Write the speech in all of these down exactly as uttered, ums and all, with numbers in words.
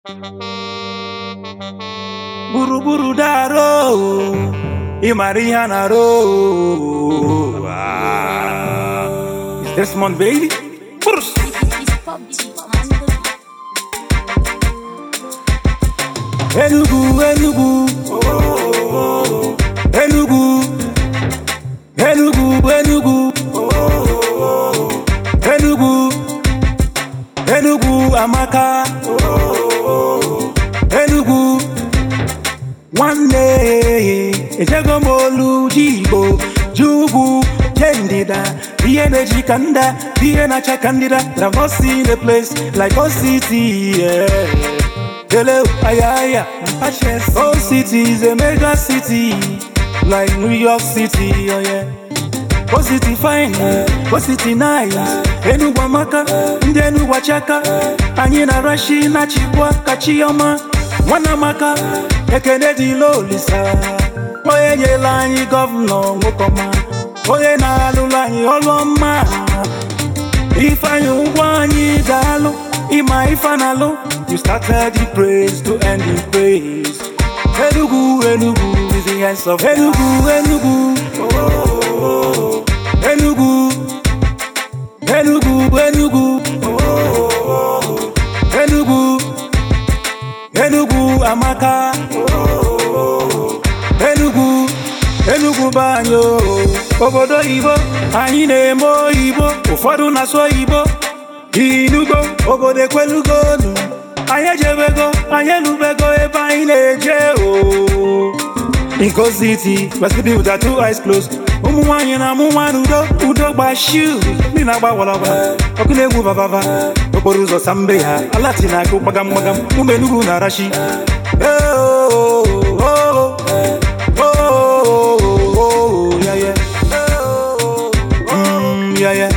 Buru buru daro, Imariha naro. Ah, it's Desmond baby. Burst. Enugu, Enugu, oh, Enugu, Enugu, Enugu, oh, Enugu, Enugu, Amaka, oh, Enugu. One day, Ejagomolu, Jibo, Jugu, Candida, the energy kanda, the energy candida. I've not seen a place like our city, yeah. Hello, ayaya, Old City is a mega city, like New York City, oh yeah. Old City fine, Old City nice, Enugu Amaka, Enugu Wachaka, Anyina Rashi, Nachibwa, Kachiyama, Wanamaka, Ekenedi Lolisa, Oye Yelani Governor, Mokoma, Oye Nalulani Oloma, Ifanyu Wani Dalo, Ima Ifanalo. You started the praise to end the praise. Enugu, Enugu is the hands of Enugu, Enugu. Oh, oh, oh. Enugu, Enugu, Enugu. Oh, oh, oh. Enugu, Enugu, Amaka. Oh, oh, oh. Enugu, Enugu banyo. Obodo Ibo, anyị na-emo Ibo. Ụfọdụ na-asụ Ibo. Inugo, obodo Ekwelugonu. Anya jebego, anya lubego, ebe anyị na-eje o. Iko City, where people with their two eyes closed. Ụmụ nwanyị na ụmụ nwaanyị udo, udo gba shoe. Ndị na-agba walagba, ọkụ na-egwu bababa. Okporo ụzọ sambe ha, alati na-akụ gbagam gbagam. Ụmụ Enugu na Arashi. Eh oh oh oh oh oh yeah yeah. Mm yeah yeah.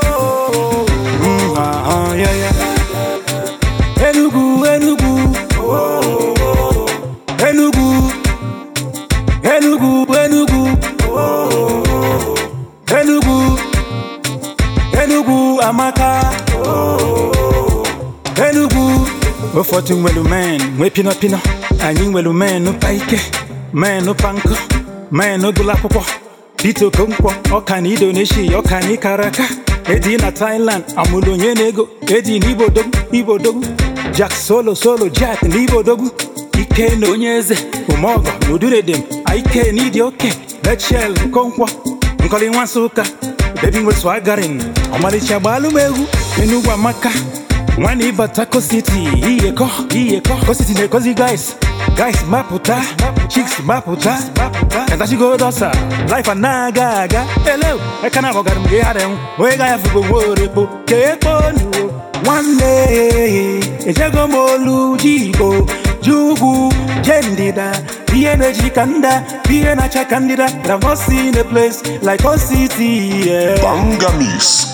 Mm ah ah yeah yeah. Enugu, Enugu, oh, oh, Enugu, Enugu, Enugu, oh, Enugu, Enugu, Amaka, oh, Enugu. Ofotu mwelu men, mwe pino pino, anyi mwelu men no paike, men no panko, men no gula popo, pito konkwo, okani Indonesia, okani Karaka, edi na Thailand, amulo nye nego, edi ni Ibo dogu, Ibo dogu. Jack solo solo Jack Libo dogu Ike no nyeze Umogo nudure dem Ike nidi oke Letshell Konkwa Nkoli Wansuka Baby with swaggering Omali chabalu megu Enugu Amaka Wani Batako City Iye ko Iye ko Ko City ne kozi guys Guys maputa Chicks maputa Kantashi go dosa Life anagaga Hello Ekana bogar mge harem Wega ya fugo worepo Kepo nuo One day, Ejagomolu, Jibo, Jugu, Candida, the energy kanda, the energy candida. I've not seen a place like our city, yeah. Bangamis.